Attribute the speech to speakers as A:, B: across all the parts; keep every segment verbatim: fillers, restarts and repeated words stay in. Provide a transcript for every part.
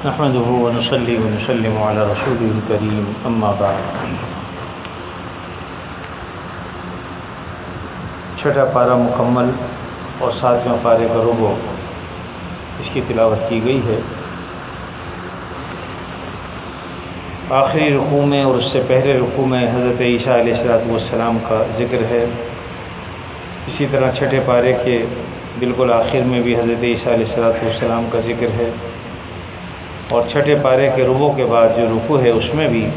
A: نحمده ونصلي ونسلم على رسوله الكريم اما بعد۔ چھٹا پارہ مکمل اور ساتویں پارے کا ربع اس کی تلاوت کی گئی ہے۔ آخری رکوع میں اور اس سے پہلے رکوع میں حضرت عیسیٰ علیہ الصلوۃ والسلام کا ذکر ہے۔ اسی طرح چھٹے پارے کے بالکل آخر میں بھی حضرت عیسیٰ علیہ الصلوۃ والسلام کا ذکر ہے، اور چھٹے پارے کے ربع کے بعد جو رکوع ہے اس میں بھی،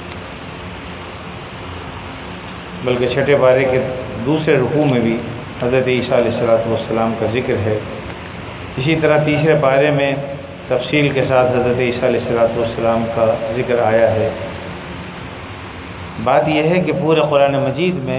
A: بلکہ چھٹے پارے کے دوسرے رکوع میں بھی حضرت عیسیٰ علیہ الصلوۃ والسلام کا ذکر ہے۔ اسی طرح تیسرے پارے میں تفصیل کے ساتھ حضرت عیسیٰ علیہ الصلوۃ والسلام کا ذکر آیا ہے۔ بات یہ ہے کہ پورے قرآن مجید میں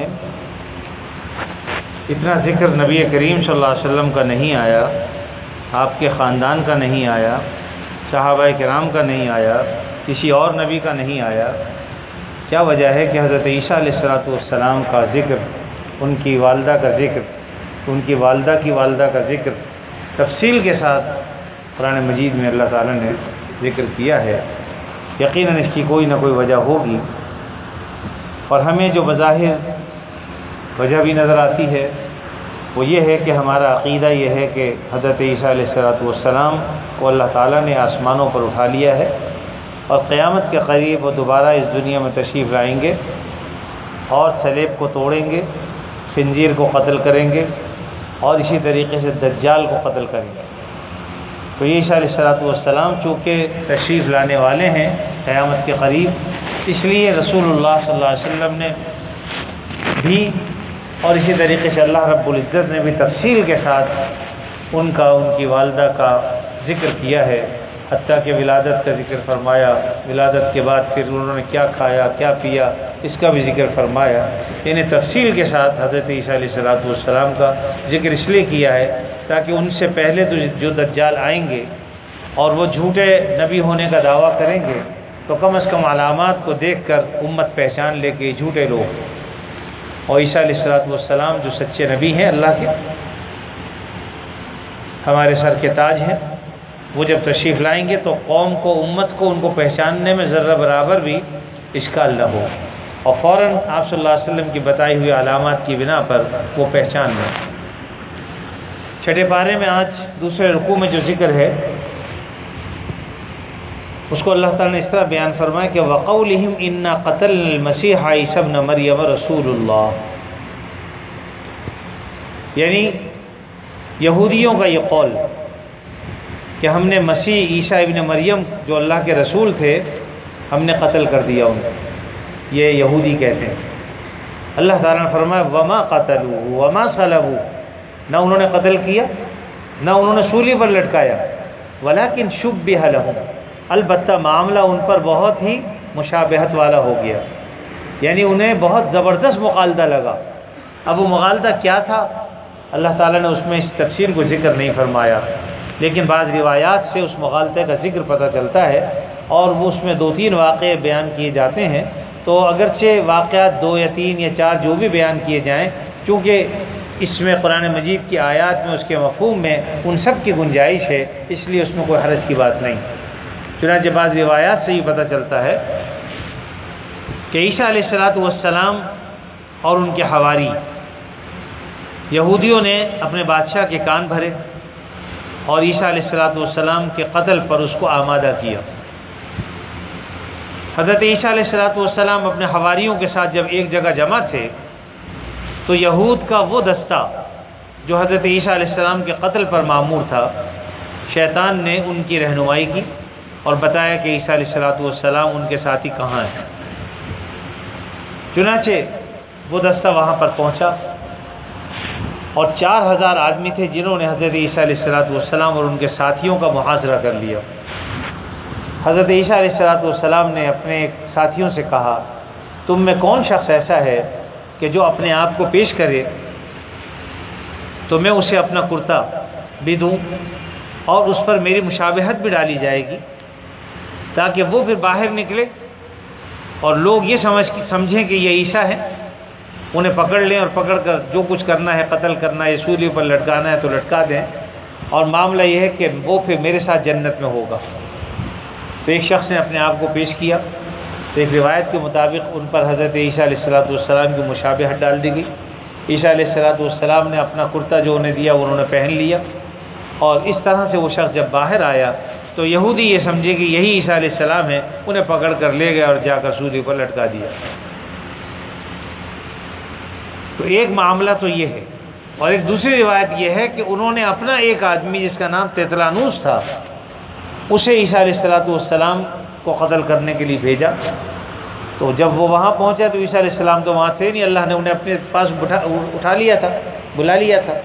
A: اتنا ذکر نبی کریم صلی اللہ علیہ وسلم کا نہیں آیا، آپ کے خاندان کا نہیں آیا، صحابہ کرام کا نہیں آیا، کسی اور نبی کا نہیں آیا۔ کیا وجہ ہے کہ حضرت عیسیٰ علیہ الصلوۃ والسلام کا ذکر، ان کی والدہ کا ذکر، ان کی والدہ کی والدہ کا ذکر تفصیل کے ساتھ قرآن مجید میں اللہ تعالیٰ نے ذکر کیا ہے؟ یقیناً اس کی کوئی نہ کوئی وجہ ہوگی، اور ہمیں جو بظاہر وجہ بھی نظر آتی ہے وہ یہ ہے کہ ہمارا عقیدہ یہ ہے کہ حضرت عیسیٰ علیہ الصلوۃ والسلام کو اللہ تعالیٰ نے آسمانوں پر اٹھا لیا ہے، اور قیامت کے قریب وہ دوبارہ اس دنیا میں تشریف لائیں گے اور صلیب کو توڑیں گے، خنزیر کو قتل کریں گے، اور اسی طریقے سے دجال کو قتل کریں گے۔ تو عیسیٰ علیہ الصلوۃ والسلام چونکہ تشریف لانے والے ہیں قیامت کے قریب، اس لیے رسول اللہ صلی اللہ علیہ وسلم نے بھی، اور اسی طریقے سے اللہ رب العزت نے بھی تفصیل کے ساتھ ان کا، ان کی والدہ کا ذکر کیا ہے، حتیٰ کہ ولادت کا ذکر فرمایا، ولادت کے بعد پھر انہوں نے کیا کھایا کیا پیا اس کا بھی ذکر فرمایا۔ یعنی تفصیل کے ساتھ حضرت عیسیٰ علیہ الصلوۃ والسلام کا ذکر اس لیے کیا ہے تاکہ ان سے پہلے تو جو دجال آئیں گے اور وہ جھوٹے نبی ہونے کا دعویٰ کریں گے، تو کم از کم علامات کو دیکھ کر امت پہچان لے کے جھوٹے لوگ، اور عیسیٰ علیہ الصلوۃ والسلام جو سچے نبی ہیں اللہ کے، ہمارے سر کے تاج ہیں، وہ جب تشریف لائیں گے تو قوم کو، امت کو، ان کو پہچاننے میں ذرہ برابر بھی اشکال نہ ہو، اور فوراً آپ صلی اللہ علیہ وسلم کی بتائی ہوئی علامات کی بنا پر وہ پہچان لیں۔ چھٹے پارے میں آج دوسرے رکوع میں جو ذکر ہے اس کو اللہ تعالیٰ نے اس طرح بیان فرمایا کہ وَقَوْلِهِمْ إِنَّا قَتَلْنَا الْمَسِيحَ عِيسَى ابْنَ مَرْيَمَ رَسُولُ اللَّهِ، یعنی یہودیوں کا یہ قول کہ ہم نے مسیح عیسیٰ ابن مریم جو اللہ کے رسول تھے ہم نے قتل کر دیا ان کو، یہ یہودی کہتے ہیں۔ اللہ تعالیٰ نے فرمایا وَمَا قَتَلُوهُ وَمَا صَلَبُوهُ، نہ انہوں نے قتل کیا نہ انہوں نے سولی پر لٹکایا، وَلَكِنْ شُبِّهَ لَهُمْ، البتہ معاملہ ان پر بہت ہی مشابہت والا ہو گیا، یعنی انہیں بہت زبردست مغالطہ لگا۔ اب وہ مغالطہ کیا تھا اللہ تعالیٰ نے اس میں اس تفصیل کو ذکر نہیں فرمایا، لیکن بعض روایات سے اس مغالطے کا ذکر پتہ چلتا ہے، اور وہ اس میں دو تین واقعے بیان کیے جاتے ہیں۔ تو اگرچہ واقعات دو یا تین یا چار جو بھی بیان کیے جائیں، چونکہ اس میں قرآن مجید کی آیات میں اس کے مفہوم میں ان سب کی گنجائش ہے، اس لیے اس میں کوئی حرج کی بات نہیں۔ چنانچہ بعض روایات سے یہ پتہ چلتا ہے کہ عیسیٰ علیہ الصلوۃ والسلام اور ان کے حواری یہودیوں نے اپنے بادشاہ کے کان بھرے اور عیسیٰ علیہ الصلوۃ والسلام کے قتل پر اس کو آمادہ کیا۔ حضرت عیسیٰ علیہ الصلوۃ والسلام اپنے حواریوں کے ساتھ جب ایک جگہ جمع تھے تو یہود کا وہ دستہ جو حضرت عیسیٰ علیہ السلام کے قتل پر مامور تھا، شیطان نے ان کی رہنمائی کی اور بتایا کہ عیسیٰ علیہ الصلوۃ والسلام ان کے ساتھی کہاں ہیں۔ چنانچہ وہ دستہ وہاں پر پہنچا، اور چار ہزار آدمی تھے جنہوں نے حضرت عیسیٰ علیہ الصلوۃ والسلام اور ان کے ساتھیوں کا محاصرہ کر لیا۔ حضرت عیسیٰ علیہ الصلوۃ والسلام نے اپنے ساتھیوں سے کہا تم میں کون شخص ایسا ہے کہ جو اپنے آپ کو پیش کرے تو میں اسے اپنا کرتا بھی دوں اور اس پر میری مشابہت بھی ڈالی جائے گی، تاکہ وہ پھر باہر نکلے اور لوگ یہ سمجھ سمجھیں کہ یہ عیسیٰ ہے، انہیں پکڑ لیں اور پکڑ کر جو کچھ کرنا ہے، قتل کرنا ہے، سولی پر لٹکانا ہے تو لٹکا دیں، اور معاملہ یہ ہے کہ وہ پھر میرے ساتھ جنت میں ہوگا۔ تو ایک شخص نے اپنے آپ کو پیش کیا، تو ایک روایت کے مطابق ان پر حضرت عیسیٰ علیہ الصلوۃ والسلام کی مشابہت ڈال دی گئی۔ عیسیٰ علیہ الصلوۃ والسلام نے اپنا کرتا جو انہیں دیا انہوں نے پہن لیا، اور اس طرح سے وہ شخص جب باہر آیا تو یہودی یہ سمجھے کہ یہی عیسیٰ علیہ السلام ہے، انہیں پکڑ کر لے گئے اور جا کر سولی پر لٹکا دیا۔ تو ایک معاملہ تو یہ ہے، اور ایک دوسری روایت یہ ہے کہ انہوں نے اپنا ایک آدمی جس کا نام تیتلانوس تھا اسے عیسیٰ علیہ الصلوۃ والسلام کو قتل کرنے کے لیے بھیجا۔ تو جب وہ وہاں پہنچا تو عیسیٰ علیہ السلام تو وہاں تھے نہیں، اللہ نے انہیں اپنے پاس اٹھا اٹھا لیا تھا، بلا لیا تھا۔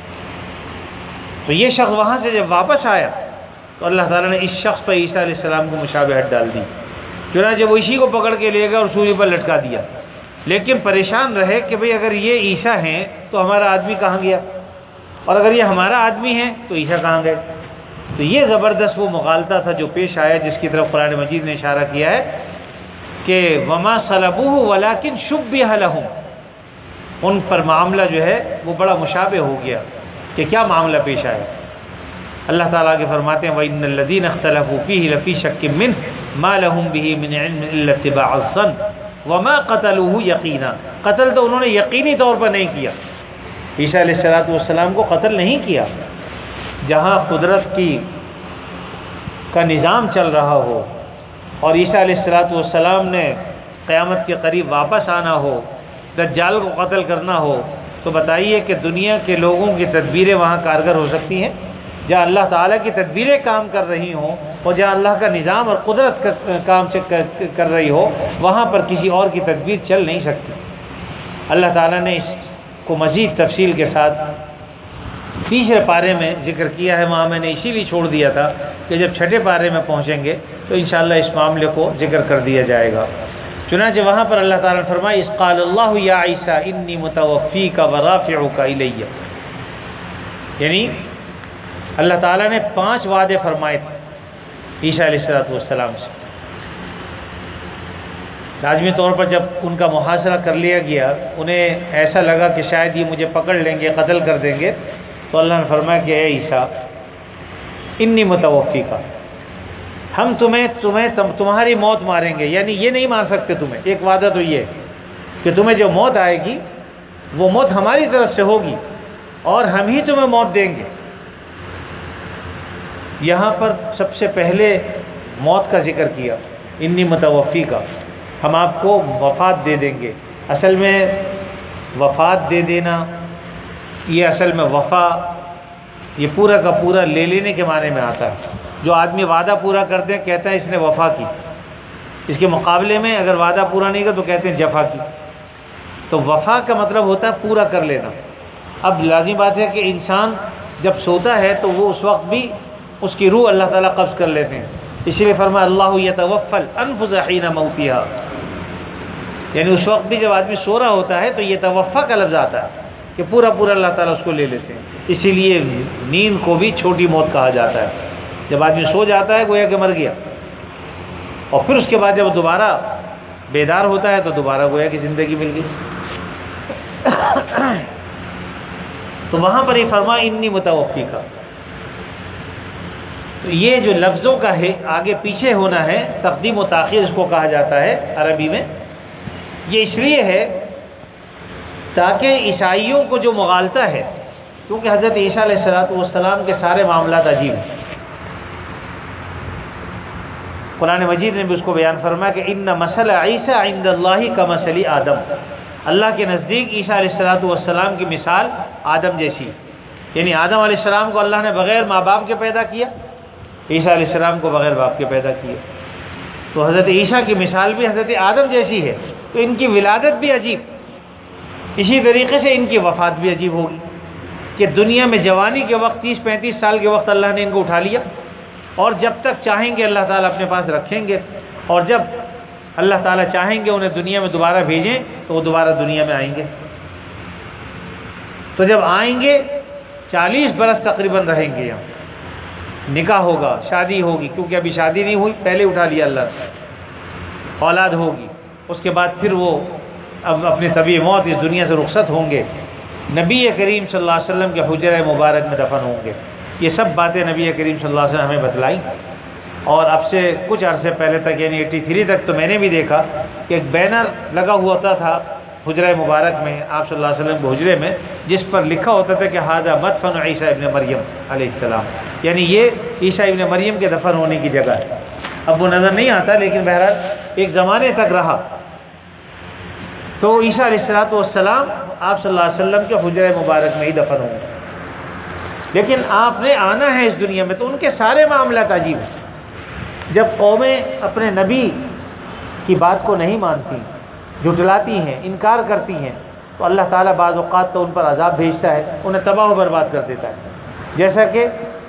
A: تو یہ شخص وہاں سے جب واپس آیا تو اللہ تعالیٰ نے اس شخص پر عیسیٰ علیہ السلام کو مشابہت ڈال دی، چنانچہ وہ اسی کو پکڑ کے لے گیا اور سولی پر لٹکا دیا۔ لیکن پریشان رہے کہ بھئی اگر یہ عیسیٰ ہیں تو ہمارا آدمی کہاں گیا، اور اگر یہ ہمارا آدمی ہے تو عیسیٰ کہاں گئے؟ تو یہ زبردست وہ مغالطہ تھا جو پیش آیا، جس کی طرف قرآن مجید نے اشارہ کیا ہے کہ وما صلبوہ ولکن شبہ لہم، ان پر معاملہ جو ہے وہ بڑا مشابہ ہو گیا۔ کہ کیا معاملہ پیش آیا؟ اللہ تعالیٰ کے فرماتے ہیں وَإِنَّ الَّذِينَ اخْتَلَفُوا فِيهِ لَفِي شَكٍّ مِّنْهُ مَا لَهُم بِهِ مِنْ عِلْمٍ إِلَّا اتِّبَاعَ الظَّنِّ وَمَا قَتَلُوهُ يَقِينًا، قتل تو انہوں نے یقینی طور پر نہیں کیا، عیسیٰ علیہ الصلوۃ والسلام کو قتل نہیں کیا۔ جہاں قدرت کی کا نظام چل رہا ہو اور عیسیٰ علیہ الصلوۃ والسلام نے قیامت کے قریب واپس آنا ہو، دجال کو قتل کرنا ہو، تو بتائیے کہ دنیا کے لوگوں کی تدبیریں وہاں کارگر ہو سکتی ہیں؟ جہاں اللہ تعالیٰ کی تدبیریں کام کر رہی ہوں اور جہاں اللہ کا نظام اور قدرت کام کر رہی ہو، وہاں پر کسی اور کی تدبیر چل نہیں سکتی۔ اللہ تعالیٰ نے اس کو مزید تفصیل کے ساتھ تیسرے پارے میں ذکر کیا ہے، وہاں میں نے اسی لیے چھوڑ دیا تھا کہ جب چھٹے پارے میں پہنچیں گے تو انشاءاللہ اس معاملے کو ذکر کر دیا جائے گا۔ چنانچہ وہاں پر اللہ تعالیٰ نے فرمایا اذ قال اللہ یا عیسیٰ انی متوفیک ورافعک الی، یعنی اللہ تعالیٰ نے پانچ وعدے فرمائے تھے عیسیٰ علیہ الصلوۃ والسلام سے۔ لازمی طور پر جب ان کا محاصرہ کر لیا گیا، انہیں ایسا لگا کہ شاید یہ مجھے پکڑ لیں گے، قتل کر دیں گے، تو اللہ نے فرمایا کہ اے عیسیٰ انی متوفیک، ہم تمہیں تمہیں تمہاری موت ماریں گے، یعنی یہ نہیں مار سکتے تمہیں۔ ایک وعدہ تو یہ کہ تمہیں جو موت آئے گی وہ موت ہماری طرف سے ہوگی اور ہم ہی تمہیں موت دیں گے۔ یہاں پر سب سے پہلے موت کا ذکر کیا، انی متوفی کا، ہم آپ کو وفات دے دیں گے۔ اصل میں وفات دے دینا، یہ اصل میں وفا، یہ پورا کا پورا لے لینے کے معنی میں آتا ہے۔ جو آدمی وعدہ پورا کرتے ہیں کہتا ہے اس نے وفا کی، اس کے مقابلے میں اگر وعدہ پورا نہیں کیا تو کہتے ہیں جفا کی۔ تو وفا کا مطلب ہوتا ہے پورا کر لینا۔ اب لازمی بات ہے کہ انسان جب سوتا ہے تو وہ اس وقت بھی اس کی روح اللہ تعالیٰ قبض کر لیتے ہیں، اسی لیے فرمایا اللہ یتوفی الانفس حین موتها، یعنی اس وقت بھی جب آدمی سو رہا ہوتا ہے تو یہ توفا کا لفظ آتا ہے کہ پورا پورا اللہ تعالیٰ اس کو لے لیتے ہیں۔ اسی لیے نیند کو بھی چھوٹی موت کہا جاتا ہے، جب آدمی سو جاتا ہے گویا کہ مر گیا، اور پھر اس کے بعد جب دوبارہ بیدار ہوتا ہے تو دوبارہ گویا کہ زندگی مل گئی۔ تو وہاں پر یہ فرمایا انی متوفی کا، تو یہ جو لفظوں کا ہے آگے پیچھے ہونا ہے، تقدیم و تاخیر اس کو کہا جاتا ہے عربی میں۔ یہ اس لیے ہے تاکہ عیسائیوں کو جو مغالطہ ہے، کیونکہ حضرت عیسیٰ علیہ الصلوۃ والسلام کے سارے معاملات عجیب ہیں، قرآن مجید نے بھی اس کو بیان فرمایا کہ ان مثل عیسیٰ عند اللہ کمثل آدم، اللہ کے نزدیک عیسیٰ علیہ الصلوۃ والسلام کی مثال آدم جیسی، یعنی آدم علیہ السلام کو اللہ نے بغیر ماں باپ کے پیدا کیا، عیسیٰ علیہ السلام کو بغیر باپ کے پیدا کیا، تو حضرت عیسیٰ کی مثال بھی حضرت آدم جیسی ہے، تو ان کی ولادت بھی عجیب، اسی طریقے سے ان کی وفات بھی عجیب ہوگی کہ دنیا میں جوانی کے وقت تیس پینتیس سال کے وقت اللہ نے ان کو اٹھا لیا، اور جب تک چاہیں گے اللہ تعالیٰ اپنے پاس رکھیں گے، اور جب اللہ تعالیٰ چاہیں گے انہیں دنیا میں دوبارہ بھیجیں تو وہ دوبارہ دنیا میں آئیں گے۔ تو جب آئیں گے چالیس برس تقریباً رہیں گے، یہاں نکاح ہوگا، شادی ہوگی، کیونکہ ابھی شادی نہیں ہوئی، پہلے اٹھا لیا اللہ نے، اولاد ہوگی، اس کے بعد پھر وہ اب اپنی طبیعی موت اس دنیا سے رخصت ہوں گے، نبی کریم صلی اللہ علیہ وسلم کے حجرہ مبارک میں دفن ہوں گے۔ یہ سب باتیں نبی کریم صلی اللہ علیہ وسلم ہمیں بتلائیں، اور اب سے کچھ عرصے پہلے تک یعنی اٹھی تھری تک تو میں نے بھی دیکھا کہ ایک بینر لگا ہوا ہوتا تھا حجرہ مبارک میں، آپ صلی اللہ علیہ وسلم کے حجرے میں، جس پر لکھا ہوتا تھا کہ ھذا مدفن عیسیٰ ابن مریم علیہ السلام، یعنی یہ عیسیٰ ابن مریم کے دفن ہونے کی جگہ ہے۔ اب وہ نظر نہیں آتا، لیکن بہرحال ایک زمانے تک رہا۔ تو عیسیٰ علیہ الصلوۃ والسلام آپ صلی اللہ علیہ وسلم کے حجرہ مبارک میں ہی دفن ہوں گے، لیکن آپ نے آنا ہے اس دنیا میں، تو ان کے سارے معاملات عجیب ہیں۔ جب قومیں اپنے نبی کی بات کو نہیں مانتی، جھٹلاتی ہیں، انکار کرتی ہیں، تو اللہ تعالیٰ بعض اوقات تو ان پر عذاب بھیجتا ہے، انہیں تباہ و برباد کر دیتا ہے، جیسا کہ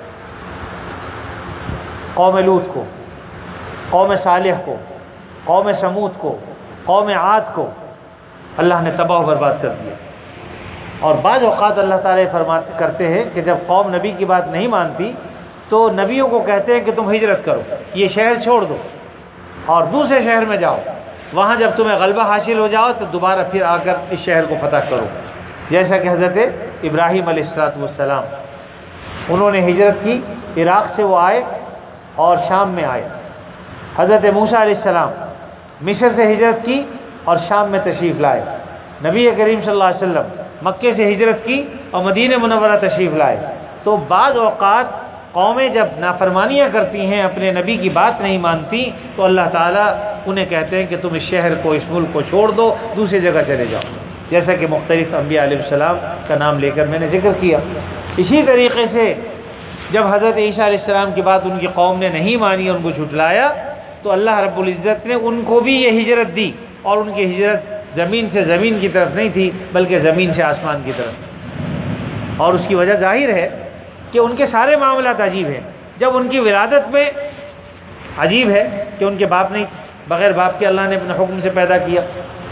A: قوم لوط کو، قوم صالح کو، قوم سمود کو، قوم عاد کو اللہ نے تباہ و برباد کر دیا۔ اور بعض اوقات اللہ تعالیٰ فرماتے کرتے ہیں کہ جب قوم نبی کی بات نہیں مانتی تو نبیوں کو کہتے ہیں کہ تم ہجرت کرو، یہ شہر چھوڑ دو اور دوسرے شہر میں جاؤ، وہاں جب تمہیں غلبہ حاصل ہو جاؤ تو دوبارہ پھر آ کر اس شہر کو فتح کرو، جیسا کہ حضرت ابراہیم علیہ الصلوۃ والسلام انہوں نے ہجرت کی، عراق سے وہ آئے اور شام میں آئے۔ حضرت موسیٰ علیہ السلام مصر سے ہجرت کی اور شام میں تشریف لائے۔ نبی کریم صلی اللہ علیہ وسلم مکے سے ہجرت کی اور مدینہ منورہ تشریف لائے۔ تو بعض اوقات قومیں جب نافرمانیاں کرتی ہیں، اپنے نبی کی بات نہیں مانتی، تو اللہ تعالیٰ انہیں کہتے ہیں کہ تم اس شہر کو، اس ملک کو چھوڑ دو، دوسری جگہ چلے جاؤ، جیسا کہ مختلف انبیاء علیہ السلام کا نام لے کر میں نے ذکر کیا۔ اسی طریقے سے جب حضرت عیسیٰ علیہ السلام کی بات ان کی قوم نے نہیں مانی، ان کو جھٹلایا، تو اللہ رب العزت نے ان کو بھی یہ ہجرت دی، اور ان کی ہجرت زمین سے زمین کی طرف نہیں تھی بلکہ زمین سے آسمان کی طرف۔ اور اس کی وجہ ظاہر ہے کہ ان کے سارے معاملات عجیب ہیں۔ جب ان کی ولادت میں عجیب ہے کہ ان کے باپ نہیں، بغیر باپ کے اللہ نے اپنے حکم سے پیدا کیا۔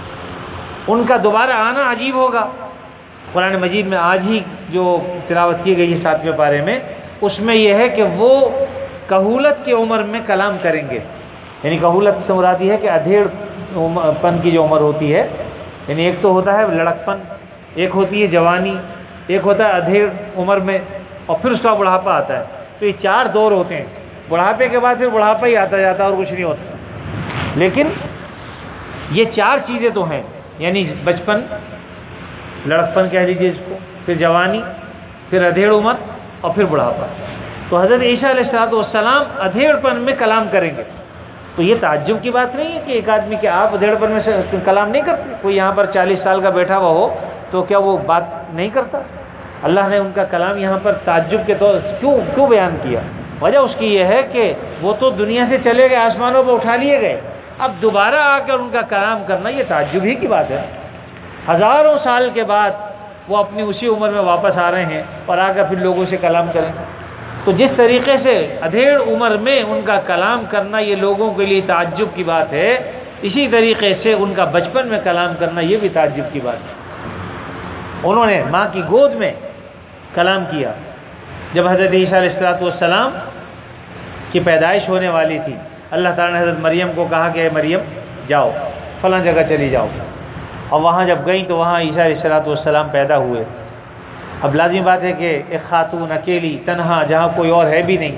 A: ان کا دوبارہ آنا عجیب ہوگا۔ قرآن مجید میں آج ہی جو تلاوت کی گئی ہے ساتویں پارے میں، اس میں یہ ہے کہ وہ کہولت کی عمر میں کلام کریں گے، یعنی کہولت سے مراد یہ ہے کہ ادھیڑ پن کی جو عمر ہوتی ہے، یعنی ایک تو ہوتا ہے لڑکپن، ایک ہوتی ہے جوانی، ایک ہوتا ہے ادھیڑ عمر میں، اور پھر اس کا بڑھاپا آتا ہے۔ تو یہ چار دور ہوتے ہیں، بڑھاپے کے بعد پھر بڑھاپا ہی آتا جاتا ہے اور کچھ نہیں ہوتا۔ لیکن یہ چار چیزیں تو ہیں، یعنی بچپن، لڑکپن کہہ لیجیے اس کو، پھر جوانی، پھر ادھیڑ عمر اور پھر بڑھاپا۔ تو حضرت عیسیٰ علیہ الصلوۃ والسلام ادھیڑ پن میں کلام کریں گے۔ تو یہ تعجب کی بات نہیں ہے کہ ایک آدمی کہ آپ ادھیڑ پن میں سے کلام نہیں کرتے، کوئی یہاں پر چالیس سال کا بیٹھا ہوا ہو تو کیا وہ بات نہیں کرتا؟ اللہ نے ان کا کلام یہاں پر تعجب کے طور کیوں کیوں بیان کیا؟ وجہ اس کی یہ ہے کہ وہ تو دنیا سے چلے گئے، آسمانوں پہ اٹھا لیے گئے، اب دوبارہ آ کر ان کا کلام کرنا یہ تعجب ہی کی بات ہے۔ ہزاروں سال کے بعد وہ اپنی اسی عمر میں واپس آ رہے ہیں اور آ کر پھر لوگوں سے کلام کریں۔ تو جس طریقے سے ادھیڑ عمر میں ان کا کلام کرنا یہ لوگوں کے لیے تعجب کی بات ہے، اسی طریقے سے ان کا بچپن میں کلام کرنا یہ بھی تعجب کی بات ہے۔ انہوں نے ماں کی گود میں کلام کیا۔ جب حضرت عیسیٰ علیہ الصلوۃ والسلام کی پیدائش ہونے والی تھی، اللہ تعالیٰ نے حضرت مریم کو کہا کہ اے مریم جاؤ فلاں جگہ چلی جاؤ، اور وہاں جب گئیں تو وہاں عیسیٰ علیہ الصلوۃ والسلام پیدا ہوئے۔ اب لازمی بات ہے کہ ایک خاتون اکیلی تنہا جہاں کوئی اور ہے بھی نہیں،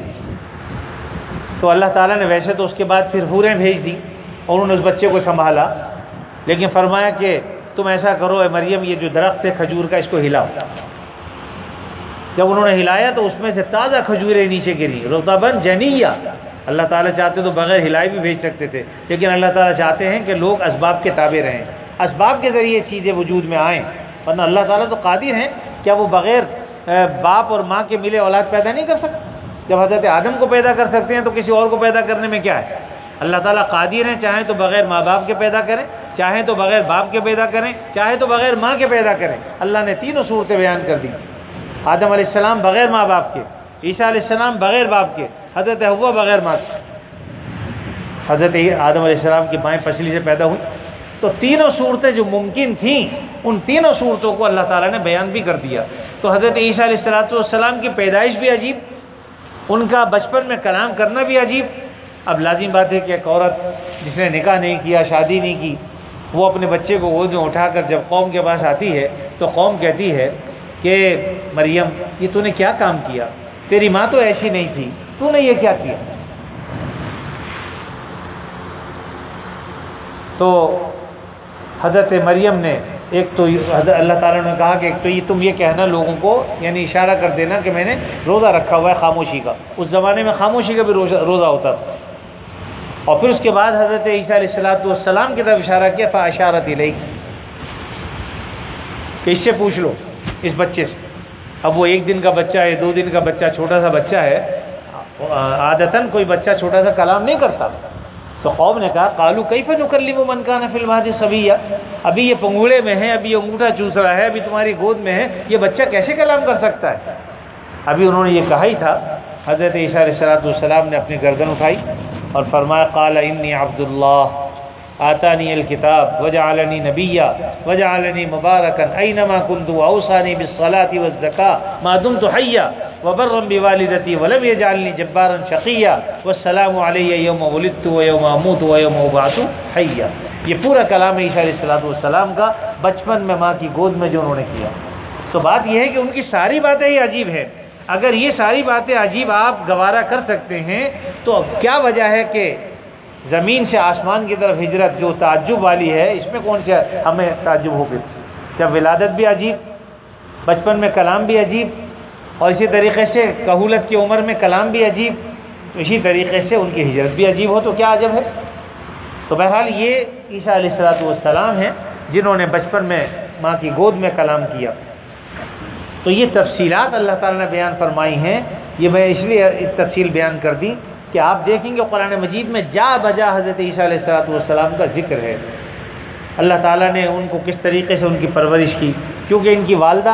A: تو اللہ تعالیٰ نے ویسے تو اس کے بعد پھر حوریں بھیج دی اور انہوں نے اس بچے کو سنبھالا، لیکن فرمایا کہ تم ایسا کرو اے مریم، یہ جو درخت ہے کھجور کا، اس کو ہلاؤ۔ جب انہوں نے ہلایا تو اس میں سے تازہ کھجوریں نیچے گری، رطباً جنیہ۔ اللہ تعالیٰ چاہتے تو بغیر ہلائے بھی بھیج سکتے تھے، لیکن اللہ تعالیٰ چاہتے ہیں کہ لوگ اسباب کے تابع رہیں، اسباب کے ذریعے چیزیں وجود میں آئیں، ورنہ اللہ تعالیٰ تو قادر ہیں۔ کیا وہ بغیر باپ اور ماں کے ملے اولاد پیدا نہیں کر سکتے؟ جب حضرت آدم کو پیدا کر سکتے ہیں تو کسی اور کو پیدا کرنے میں کیا ہے؟ اللہ تعالیٰ قادر ہیں، چاہیں تو بغیر ماں باپ کے پیدا کریں، چاہیں تو بغیر باپ کے پیدا کریں، چاہے تو بغیر ماں کے پیدا کریں۔ اللہ نے تینوں صورتیں بیان کر دی۔ آدم علیہ السلام بغیر ماں باپ کے، عیسیٰ علیہ السلام بغیر باپ کے، حضرت حوا بغیر ماں کے، حضرت آدم علیہ السلام کی مائیں پسلی سے پیدا ہوئی۔ تو تینوں صورتیں جو ممکن تھیں، ان تینوں صورتوں کو اللہ تعالیٰ نے بیان بھی کر دیا۔ تو حضرت عیسیٰ علیہ السلام کی پیدائش بھی عجیب، ان کا بچپن میں کلام کرنا بھی عجیب۔ اب لازم بات ہے کہ ایک عورت جس نے نکاح نہیں کیا، شادی نہیں کی، وہ اپنے بچے کو گود میں اٹھا کر جب قوم کے پاس آتی ہے تو قوم کہتی ہے کہ مریم یہ تو نے کیا کام کیا، تیری ماں تو ایسی نہیں تھی، تو نے یہ کیا کیا؟ تو حضرت مریم نے ایک تو اللہ تعالیٰ نے کہا کہ ایک تو یہ تم یہ کہنا لوگوں کو، یعنی اشارہ کر دینا کہ میں نے روزہ رکھا ہوا ہے خاموشی کا. اس زمانے میں خاموشی کا بھی روزہ ہوتا تھا. اور پھر اس کے بعد حضرت عیسیٰ علیہ الصلوۃ والسلام کی طرف اشارہ کیا، فاشارت الیک، کہ اس سے پوچھ لو، اس بچے سے. اب وہ ایک دن کا بچہ ہے، دو دن کا بچہ، چھوٹا سا بچہ ہے، عادتاً کوئی بچہ چھوٹا سا کلام نہیں کرتا. تو قوم نے کہا قالوا کیف نکلم من کان فی المہد صبیا، ابھی یہ پنگوڑے میں ہے، ابھی یہ انگوٹھا چوس رہا ہے، ابھی تمہاری گود میں ہے، یہ بچہ کیسے کلام کر سکتا ہے؟ ابھی انہوں نے یہ کہا ہی تھا. حضرت عیسیٰ علیہ الصلوۃ والسلام نے اپنی گردن اٹھائی اور فرمایا قال انی عبد اللہ آتانی الکتاب وجعلنی نبیا وجعلنی مبارکا اینما کنت واوصانی بالصلاۃ والزکاۃ ما دمت حیا وبرا بوالدتی ولم یجعلنی جبارا شقیا والسلام علی یوم ولدت ویوم اموت ویوم ابعث حیا. یہ پورا کلام ہے عیسیٰ علیہ الصلوۃ والسلام کا بچپن میں ماں کی گود میں جو انہوں نے کیا. تو بات یہ ہے کہ ان کی ساری باتیں ہی عجیب ہیں. اگر یہ ساری باتیں عجیب آپ گوارا کر سکتے ہیں تو اب کیا وجہ ہے کہ زمین سے آسمان کی طرف ہجرت جو تعجب والی ہے، اس میں کون سا ہمیں تعجب ہو گئی؟ جب ولادت بھی عجیب، بچپن میں کلام بھی عجیب، اور اسی طریقے سے کہولت کی عمر میں کلام بھی عجیب، تو اسی طریقے سے ان کی ہجرت بھی عجیب ہو تو کیا عجب ہے؟ تو بہرحال یہ عیسیٰ علیہ الصلوۃ والسلام ہیں جنہوں نے بچپن میں ماں کی گود میں کلام کیا. تو یہ تفصیلات اللہ تعالیٰ نے بیان فرمائی ہیں. یہ میں اس لیے اس تفصیل بیان کر دی کہ آپ دیکھیں گے قرآن مجید میں جا بجا حضرت عیسیٰ علیہ الصلوۃ والسلام کا ذکر ہے. اللہ تعالیٰ نے ان کو کس طریقے سے ان کی پرورش کی، کیونکہ ان کی والدہ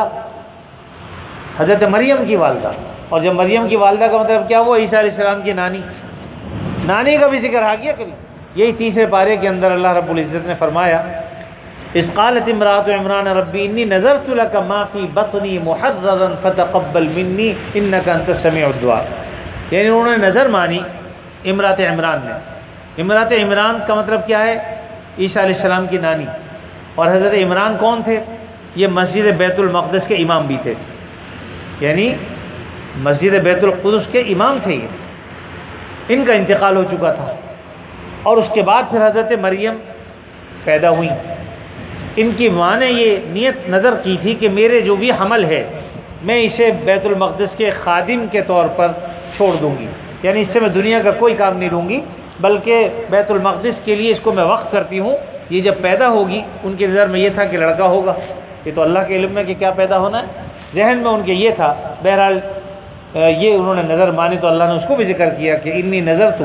A: حضرت مریم کی والدہ، اور جب مریم کی والدہ کا مطلب کیا ہوا، عیسیٰ علیہ السلام کی نانی، نانی کا بھی ذکر آ گیا کبھی. یہی تیسرے پارے کے اندر اللہ رب العزت نے فرمایا اذ قالت امرأة عمران ربی انی نذرت لك ما فی بطنی محررا فتقبل منی انک انت السمیع الدعاء. یعنی انہوں نے نظر مانی امرأة عمران نے. امرأة عمران کا مطلب کیا ہے؟ عیسیٰ علیہ السلام کی نانی. اور حضرت عمران کون تھے؟ یہ مسجد بیت المقدس کے امام بھی تھے، یعنی مسجد بیت القدس کے امام تھے. یہ ان کا انتقال ہو چکا تھا، اور اس کے بعد پھر حضرت مریم پیدا ہوئی. ان کی ماں نے یہ نیت نظر کی تھی کہ میرے جو بھی حمل ہے میں اسے بیت المقدس کے خادم کے طور پر چھوڑ دوں گی، یعنی اس سے میں دنیا کا کوئی کام نہیں لوں گی، بلکہ بیت المقدس کے لیے اس کو میں وقف کرتی ہوں. یہ جب پیدا ہوگی ان کے نظر میں یہ تھا کہ لڑکا ہوگا، یہ تو اللہ کے علم میں کہ کیا پیدا ہونا ہے، ذہن میں ان کے یہ تھا. بہرحال یہ انہوں نے نظر مانی تو اللہ نے اس کو بھی ذکر کیا کہ انی نذرت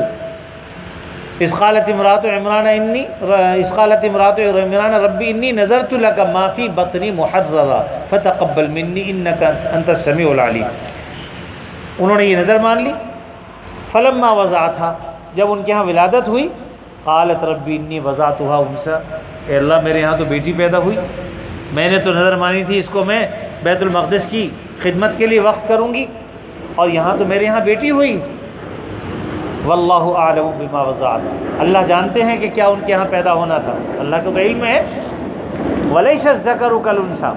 A: اذ قالت امرأة عمران انی اذ قالت امرأة عمران ربی انی نذرت لك ما فی بطنی محررا فتقبل منی انک انت السمیع العلیم. انہوں نے یہ نظر مان لی. فلما وضعتها، جب ان کے ہاں ولادت ہوئی، قالت ربی انی وضعتها انثى، اے اللہ میرے یہاں تو بیٹی پیدا ہوئی، میں نے تو نظر مانی تھی اس کو میں بیت المقدس کی خدمت کے لیے وقف کروں گی، اور یہاں تو میرے یہاں بیٹی ہوئی. واللہ اعلم بما وضعت، اللہ جانتے ہیں کہ کیا ان کے ہاں پیدا ہونا تھا، اللہ کو تو علم ہے. ولیس الذکر کالانثی،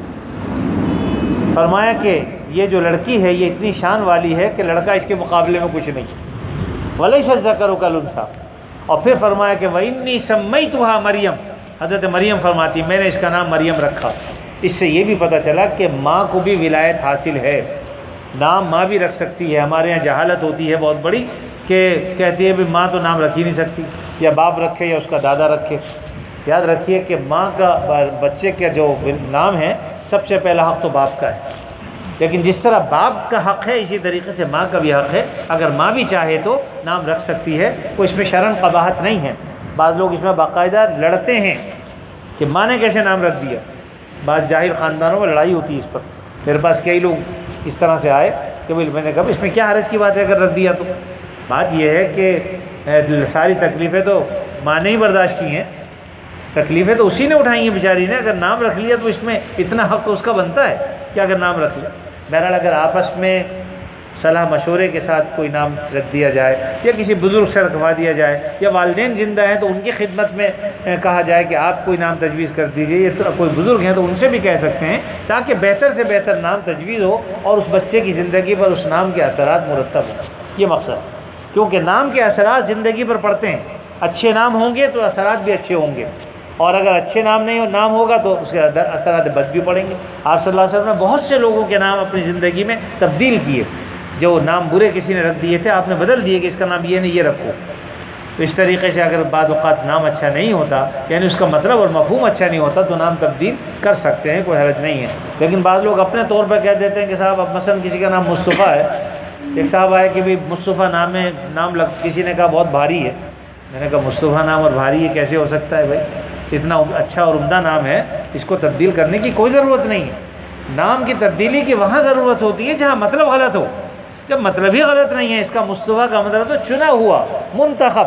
A: فرمایا کہ یہ جو لڑکی ہے یہ اتنی شان والی ہے کہ لڑکا اس کے مقابلے میں کچھ نہیں. ولیس الذکر کالانثی. اور پھر فرمایا کہ وانی سمیتها مریم، حضرت مریم فرماتی میں نے اس کا نام مریم رکھا. اس سے یہ بھی پتہ چلا کہ ماں کو بھی ولایت حاصل ہے، نام ماں بھی رکھ سکتی ہے. ہمارے یہاں جہالت ہوتی ہے بہت بڑی کہ کہتی ہے بھی ماں تو نام رکھ ہی نہیں سکتی، یا باپ رکھے یا اس کا دادا رکھے. یاد رکھیے کہ ماں کا بچے کا جو نام ہے سب سے پہلا حق تو باپ کا ہے، لیکن جس طرح باپ کا حق ہے اسی طریقے سے ماں کا بھی حق ہے. اگر ماں بھی چاہے تو نام رکھ سکتی ہے، کوئی اس میں شرن قباحت نہیں ہے. بعض لوگ اس میں باقاعدہ لڑتے ہیں کہ ماں نے کیسے نام رکھ دیا. بعض جاہل خاندانوں میں لڑائی ہوتی ہے اس پر. میرے پاس کئی لوگ اس طرح سے آئے کہ بھائی میں نے کہا اس میں کیا حرج کی بات ہے اگر رکھ دیا تو. بات یہ ہے کہ ساری تکلیفیں تو ماں نے ہی برداشت کی ہیں، تکلیفیں تو اسی نے اٹھائی ہیں بیچاری نے. اگر نام رکھ لیا تو اس میں اتنا حق تو اس کا بنتا ہے کہ اگر نام رکھ لیا. بہرحال اگر آپس میں صلاح مشورے کے ساتھ کوئی نام رکھ دیا جائے یا کسی بزرگ سے رکھوا دیا جائے یا والدین زندہ ہیں تو ان کی خدمت میں کہا جائے کہ آپ کوئی نام تجویز کر دیجئے، یا کوئی بزرگ ہیں تو ان سے بھی کہہ سکتے ہیں تاکہ بہتر سے بہتر نام تجویز ہو اور اس بچے کی زندگی پر اس نام کے اثرات مرتب ہوں. یہ مقصد ہے، کیونکہ نام کے اثرات زندگی پر پڑتے ہیں. اچھے نام ہوں گے تو اثرات بھی اچھے ہوں گے، اور اگر اچھے نام نہیں نام ہوگا تو اس کے اثرات بد بھی پڑیں گے۔ آپ صلی اللہ علیہ وسلم نے بہت سے لوگوں کے نام اپنی زندگی میں تبدیل کیے، جو نام برے کسی نے رکھ دیے تھے آپ نے بدل دیے کہ اس کا نام یہ نہیں یہ رکھو۔ تو اس طریقے سے اگر بعض اوقات نام اچھا نہیں ہوتا، یعنی اس کا مطلب اور مفہوم اچھا نہیں ہوتا، تو نام تبدیل کر سکتے ہیں، کوئی حرج نہیں ہے۔ لیکن بعض لوگ اپنے طور پر کہہ دیتے ہیں کہ صاحب اب مثلا کسی کا نام مصطفیٰ ہے، ایک صاحب آئے کہ بھی مصطفیٰ نام ہے، نام لگ کسی نے کہا بہت بھاری ہے، میں نے کہا مصطفیٰ نام اور بھاری ہے کیسے ہو سکتا ہے بھائی، اتنا اچھا اور عمدہ نام ہے، اس کو تبدیل کرنے کی کوئی ضرورت نہیں ہے۔ نام کی تبدیلی کی وہاں ضرورت ہوتی ہے جہاں مطلب غلط ہو، جب مطلب ہی غلط نہیں ہے، اس کا مصطفیٰ کا مطلب تو چنا ہوا، منتخب،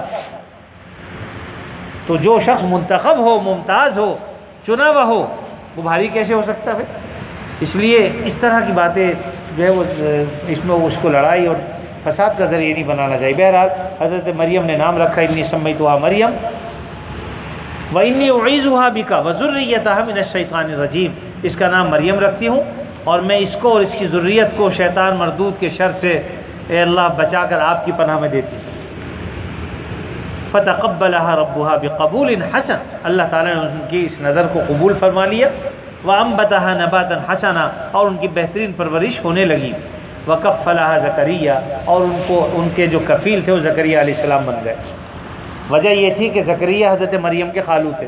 A: تو جو شخص منتخب ہو، ممتاز ہو، چنا ہوا ہو، وہ بھاری کیسے ہو سکتا ہے؟ اس لیے اس طرح کی باتیں جو ہے وہ اس میں اس کو لڑائی اور فساد کا ذریعہ نہیں بنانا چاہیے۔ بہرحال حضرت مریم نے نام رکھا انی سمیتها مریم وانی اعیذها بک وذریتها من الشیطان الرجیم، اس کا نام مریم رکھتی ہوں اور میں اس کو اور اس کی ذریت کو شیطان مردود کے شر سے اے اللہ بچا کر آپ کی پناہ میں دیتی ہوں۔ فتقبلها ربها بقبول حسن، اللہ تعالیٰ نے ان کی اس نظر کو قبول فرما لیا، وانبتها نباتا حسنا، اور ان کی بہترین پرورش ہونے لگی، وکفلها زکریا، اور ان کو ان کے جو کفیل تھے وہ زکریا علیہ السلام بن گئے۔ وجہ یہ تھی کہ زکریا حضرت مریم کے خالو تھے،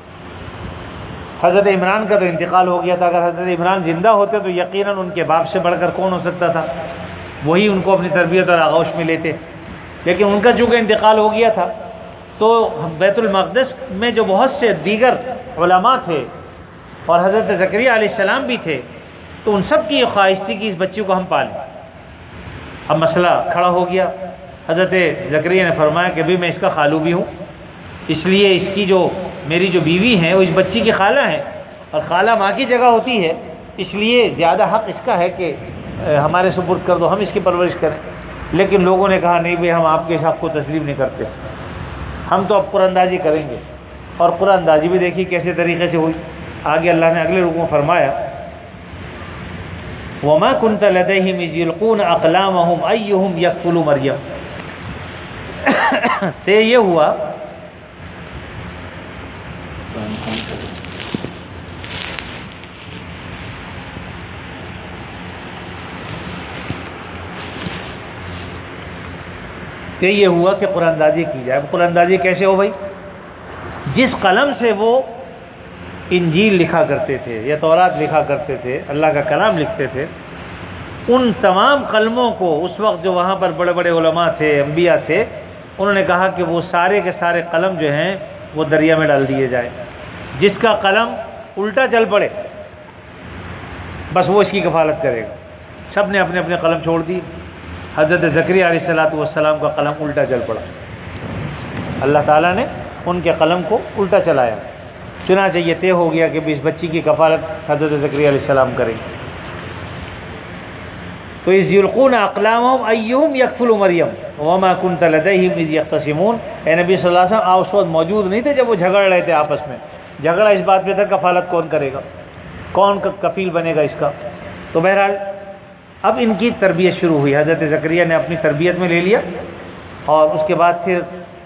A: حضرت عمران کا تو انتقال ہو گیا تھا، اگر حضرت عمران زندہ ہوتے تو یقیناً ان کے باپ سے بڑھ کر کون ہو سکتا تھا، وہی ان کو اپنی تربیت اور آغوش میں لیتے، لیکن ان کا چونکہ انتقال ہو گیا تھا تو بیت المقدس میں جو بہت سے دیگر علماء تھے اور حضرت زکریا علیہ السلام بھی تھے، تو ان سب کی یہ خواہش تھی کہ اس بچے کو ہم پالیں۔ اب مسئلہ کھڑا ہو گیا، حضرت زکریا نے فرمایا کہ بھی میں اس کا خالو بھی ہوں، اس لیے اس کی جو میری جو بیوی ہیں وہ اس بچی کی خالہ ہیں، اور خالہ ماں کی جگہ ہوتی ہے، اس لیے زیادہ حق اس کا ہے کہ ہمارے سپرد کر دو، ہم اس کی پرورش کریں۔ لیکن لوگوں نے کہا نہیں بھائی ہم آپ کے اس حق کو تسلیم نہیں کرتے، ہم تو اب قرآن اندازی کریں گے، اور قرآن اندازی بھی دیکھی کیسے طریقے سے ہوئی۔ آگے اللہ نے اگلے رکوع میں فرمایا وَمَا كُنْتَ لَدَيْهِمْ إِذْ يُلْقُونَ أَقْلَامَهُمْ أَيُّهُمْ يَكْفُلُ مریم، سے یہ ہوا کہ یہ ہوا کہ قرآن اندازی کی جائے۔ قرآن اندازی کیسے ہو بھائی؟ جس قلم سے وہ انجیل لکھا کرتے تھے یا تورات لکھا کرتے تھے، اللہ کا کلام لکھتے تھے، ان تمام قلموں کو اس وقت جو وہاں پر بڑے بڑے علماء تھے، انبیاء تھے، انہوں نے کہا کہ وہ سارے کے سارے قلم جو ہیں وہ دریا میں ڈال دیے جائیں، جس کا قلم الٹا چل پڑے بس وہ اس کی کفالت کرے گا۔ سب نے اپنے اپنے قلم چھوڑ دی، حضرت زکریا علیہ الصلوۃ والسلام کا قلم الٹا چل پڑا، اللہ تعالیٰ نے ان کے قلم کو الٹا چلایا، چنانچہ یہ طے ہو گیا کہ اس بچی کی کفالت حضرت زکریا علیہ السلام کریں گے۔ تو اذ یلقون اقلامہم ایہم یکفل مریم وما کنت لدیہم اذ یختصمون، اے نبی صلی اللہ علیہ وسلم آپ اس وقت موجود نہیں تھے جب وہ جھگڑ رہے تھے آپس میں، جھگڑا اس بات پہ تھا کفالت کون کرے گا، کون کفیل بنے گا اس کا۔ تو بہرحال اب ان کی تربیت شروع ہوئی، حضرت زکریا نے اپنی تربیت میں لے لیا، اور اس کے بعد پھر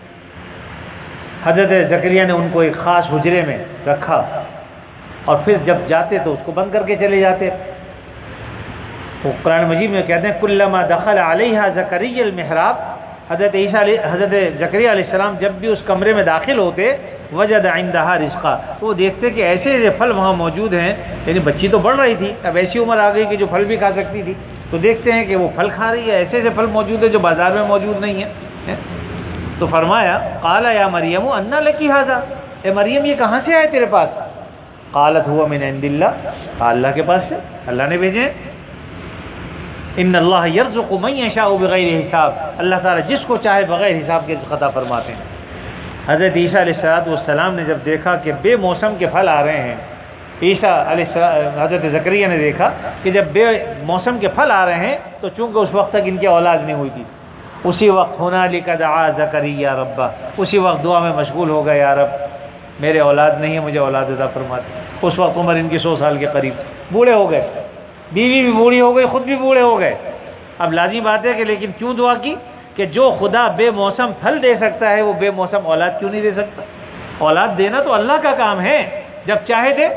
A: حضرت زکریا نے ان کو ایک خاص حجرے میں رکھا، اور پھر جب جاتے تو اس کو بند کر کے چلے جاتے۔ تو قرآن مجید میں کہتے ہیں کلما دخل علیہا زکریا المحراب، حضرت عیسیٰ علیہ حضرت زکریا علیہ السلام جب بھی اس کمرے میں داخل ہوتے وجد عندہا رزقا، تو وہ دیکھتے کہ ایسے ایسے پھل وہاں موجود ہیں، یعنی بچی تو بڑھ رہی تھی، اب ایسی عمر آ گئی کہ جو پھل بھی کھا سکتی تھی، تو دیکھتے ہیں کہ وہ پھل کھا رہی ہے، ایسے ایسے پھل موجود ہیں جو بازار میں موجود نہیں ہیں۔ تو فرمایا قال یا مریم انا لکی ھذا، اے مریم یہ کہاں سے آئے تیرے پاس؟ قالت هو من عند اللہ، اللہ کے پاس سے، اللہ نے بھیجے ہیں۔ ان اللہ یرزق من یشاء بغیر حساب، اللہ تعالیٰ جس کو چاہے بغیر حساب کے رزق عطا فرماتے ہیں۔ حضرت عیسیٰ علیہ السلام نے جب دیکھا کہ بے موسم کے پھل آ رہے ہیں، عیسیٰ علیہ السلام حضرت زکریا نے دیکھا کہ جب بے موسم کے پھل آ رہے ہیں تو چونکہ اس وقت تک ان کی اولاد نہیں ہوئی تھی، اسی وقت ہنالک دعا زکریا ربہ، اسی وقت دعا میں مشغول ہو گئے، یا رب میرے اولاد نہیں ہے، مجھے اولاد عطا فرما دے۔ اس وقت عمر ان کی سو سال کے قریب، بوڑھے ہو گئے، بیوی بھی بوڑھی ہو گئی، خود بھی بوڑھے ہو گئے۔ اب لازمی بات ہے کہ لیکن کیوں دعا کی کہ جو خدا بے موسم پھل دے سکتا ہے وہ بے موسم اولاد کیوں نہیں دے سکتا؟ اولاد دینا تو اللہ کا کام ہے، جب چاہے دے۔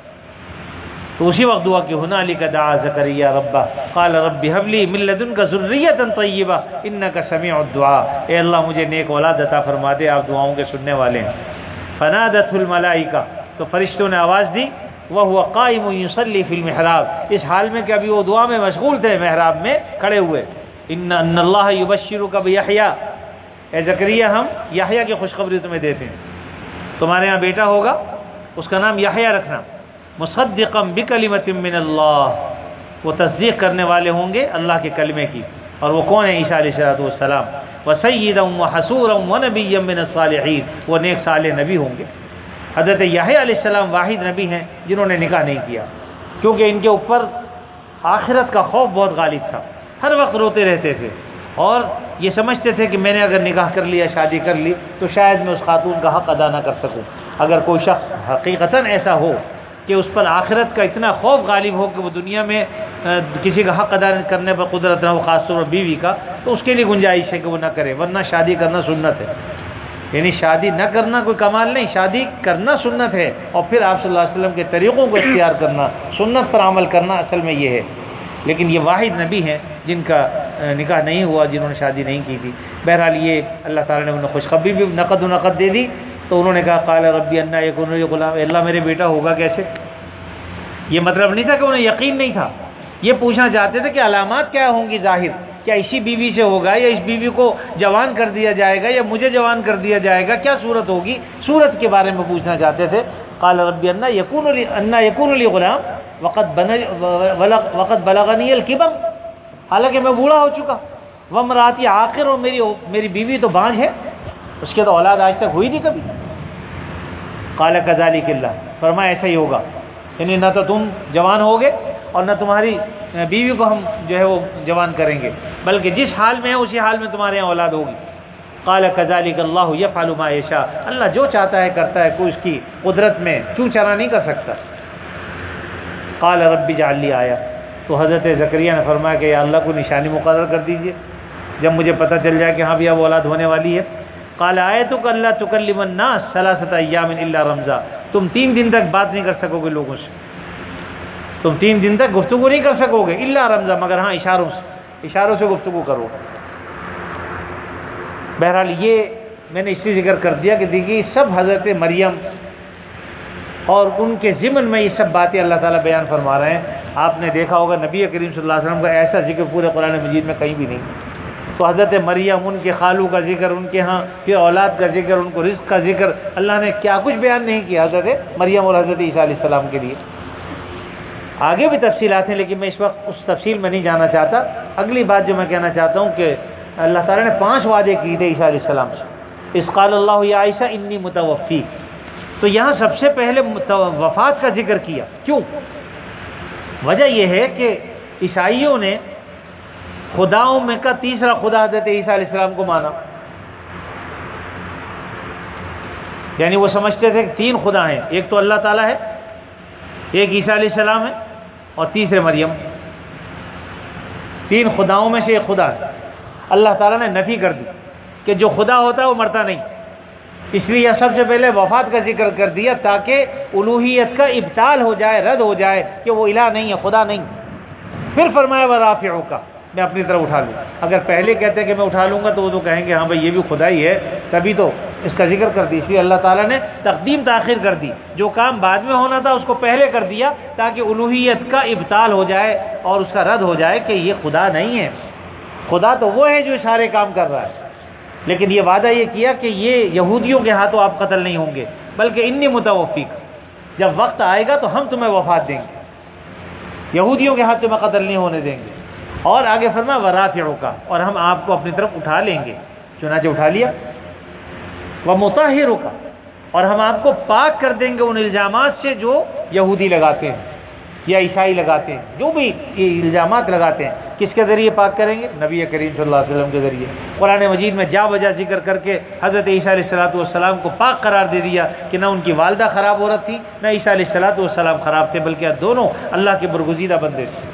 A: تو اسی وقت دعا کی ہنالک دعا زکریا ربہ قال رب هب لي من لدنک ذریۃ طیبہ انک سمیع الدعاء، اے اللہ مجھے نیک اولاد عطا فرما دے، آپ دعاؤں کے سننے والے ہیں۔ فنادته الملائکہ، تو فرشتوں نے آواز دی، وهو قائم يصلي في المحراب، اس حال میں کہ ابھی وہ دعا میں مشغول تھے، محراب میں کھڑے ہوئے۔ ان ان اللہ یبشرک بیحییٰ، اے زکریا ہم یحییٰ کی خوشخبری تمہیں دیتے ہیں، تمہارے یہاں بیٹا ہوگا، اس کا نام یحییٰ رکھنا، مصدقا بکلمۃ من اللہ، وہ تصدیق کرنے والے ہوں گے اللہ کے کلمے کی، اور وہ کون ہے؟ عیسیٰ علیہ السلام۔ وسیدا وحصورا ونبیا من الصالحین، وہ نیک صالح نبی ہوں گے۔ حضرت یحییٰ علیہ السلام واحد نبی ہیں جنہوں نے نکاح نہیں کیا، کیونکہ ان کے اوپر آخرت کا خوف بہت غالب تھا، ہر وقت روتے رہتے تھے، اور یہ سمجھتے تھے کہ میں نے اگر نکاح کر لیا، شادی کر لی، تو شاید میں اس خاتون کا حق ادا نہ کر سکوں۔ اگر کوئی شخص حقیقتاً ایسا ہو کہ اس پر آخرت کا اتنا خوف غالب ہو کہ وہ دنیا میں کسی کا حق ادا کرنے پر قدرت نہ ہو، خاص طور پر بیوی کا، تو اس کے لیے گنجائش ہے کہ وہ نہ کرے، ورنہ شادی کرنا سنت ہے۔ یعنی شادی نہ کرنا کوئی کمال نہیں، شادی کرنا سنت ہے، اور پھر آپ صلی اللہ علیہ وسلم کے طریقوں کو اختیار کرنا، سنت پر عمل کرنا اصل میں یہ ہے۔ لیکن یہ واحد نبی ہیں جن کا نکاح نہیں ہوا، جنہوں نے شادی نہیں کی تھی۔ بہرحال یہ اللہ تعالیٰ نے انہیں خوشخبری بھی نقد و نقد دے دی، تو انہوں نے کہا قال ربی انا یکون لی غلام، اللہ میرے بیٹا ہوگا کیسے؟ یہ مطلب نہیں تھا کہ انہیں یقین نہیں تھا، یہ پوچھنا چاہتے تھے کہ علامات کیا ہوں گی ظاہر، کیا اسی بیوی سے ہوگا، یا اس بیوی کو جوان کر دیا جائے گا، یا مجھے جوان کر دیا جائے گا، کیا صورت ہوگی، صورت کے بارے میں پوچھنا چاہتے تھے۔ قال ربی انا یکون لی انا یکون لی غلام وقد وقد بلغنی الکبر، حالانکہ میں بوڑھا ہو چکا، وامراتی عاقر، اور میری میری بیوی تو بانجھ ہے، اس کے تو اولاد آج تک ہوئی نہیں کبھی۔ قال کذالک اللہ، فرمایا ایسا ہی ہوگا، یعنی نہ تو تم جوان ہوگے اور نہ تمہاری بیوی کو ہم جو ہے وہ جوان کریں گے، بلکہ جس حال میں ہے اسی حال میں تمہارے یہاں اولاد ہوگی۔ قال کذالک اللہ یفعل ما یشاء، اللہ جو چاہتا ہے کرتا ہے، کوئی اس کی قدرت میں چوں چرا نہیں کر سکتا۔ قال رب اجعل لی آیہ، تو حضرت زکریا نے فرمایا کہ یا اللہ کو نشانی مقرر کر دیجئے، جب مجھے پتہ چل جائے کہ ہاں بھی اب اولاد ہونے والی ہے۔ قال آیتک اللہ تکلم الناس ثلاثۃ ایام الا رمزا، تم تین دن تک بات نہیں کر سکو گے لوگوں سے، تم تین دن تک گفتگو نہیں کر سکو گے، الا رمزا، مگر ہاں اشاروں سے، اشاروں سے گفتگو کرو۔ بہرحال یہ میں نے اس لیے ذکر کر دیا کہ دیکھیے سب حضرت مریم اور ان کے ضمن میں یہ سب باتیں اللہ تعالیٰ بیان فرما رہے ہیں۔ آپ نے دیکھا ہوگا نبی کریم صلی اللہ علیہ وسلم کا ایسا ذکر پورے قرآن مجید میں کہیں بھی نہیں، تو حضرت مریم، ان کے خالو کا ذکر، ان کے ہاں پھر اولاد کا ذکر، ان کو رزق کا ذکر، اللہ نے کیا کچھ بیان نہیں کیا حضرت مریم اور حضرت عیسیٰ علیہ السلام کے لیے۔ آگے بھی تفصیلات ہیں لیکن میں اس وقت اس تفصیل میں نہیں جانا چاہتا۔ اگلی بات جو میں کہنا چاہتا ہوں کہ اللہ تعالیٰ نے پانچ وعدے کیے تھے عیسیٰ علیہ السلام سے۔ اذ قال اللہ یا عیسیٰ انی متوفیک، تو یہاں سب سے پہلے وفات کا ذکر کیا، کیوں؟ وجہ یہ ہے کہ عیسائیوں نے خداؤں میں کا تیسرا خدا حضرت عیسیٰ علیہ السلام کو مانا، یعنی وہ سمجھتے تھے کہ تین خدا ہیں، ایک تو اللہ تعالیٰ ہے، ایک عیسیٰ علیہ السلام ہے، اور تیسرے مریم، تین خداؤں میں سے ایک خدا ہے۔ اللہ تعالیٰ نے نفی کر دی کہ جو خدا ہوتا ہے وہ مرتا نہیں، اس لیے یہ سب سے پہلے وفات کا ذکر کر دیا تاکہ الوہیت کا ابطال ہو جائے، رد ہو جائے کہ وہ الہ نہیں ہے، خدا نہیں۔ پھر فرمایا ورافعک، میں اپنی طرف اٹھا لوں۔ اگر پہلے کہتے کہ میں اٹھا لوں گا تو وہ تو کہیں گے ہاں بھائی یہ بھی خدا ہی ہے، تبھی تو اس کا ذکر کر دی۔ اس لیے اللہ تعالیٰ نے تقدیم تاخیر کر دی، جو کام بعد میں ہونا تھا اس کو پہلے کر دیا تاکہ الوہیت کا ابطال ہو جائے اور اس کا رد ہو جائے کہ یہ خدا نہیں ہے، خدا تو وہ ہے جو سارے کام کر رہا ہے۔ لیکن یہ وعدہ یہ کیا کہ یہ یہودیوں کے ہاتھوں آپ قتل نہیں ہوں گے، بلکہ انی متوفیک، جب وقت آئے گا تو ہم تمہیں وفات دیں گے، یہودیوں کے ہاتھ تمہیں قتل نہیں ہونے دیں گے۔ اور آگے فرمایا ورافعک، اور ہم آپ کو اپنی طرف اٹھا لیں گے، چنانچہ اٹھا لیا۔ ومطہرک، اور ہم آپ کو پاک کر دیں گے ان الزامات سے جو یہودی لگاتے ہیں یا عیسائی لگاتے ہیں، جو بھی یہ الزامات لگاتے ہیں، کس کے ذریعے پاک کریں گے؟ نبی کریم صلی اللہ علیہ وسلم کے ذریعے۔ قرآن مجید میں جا بجا ذکر کر کے حضرت عیسیٰ علیہ الصلوۃ والسلام کو پاک قرار دے دیا کہ نہ ان کی والدہ خراب عورت تھی، نہ عیسیٰ علیہ الصلوۃ والسلام خراب تھے، بلکہ دونوں اللہ کے برگزیدہ بندے تھے۔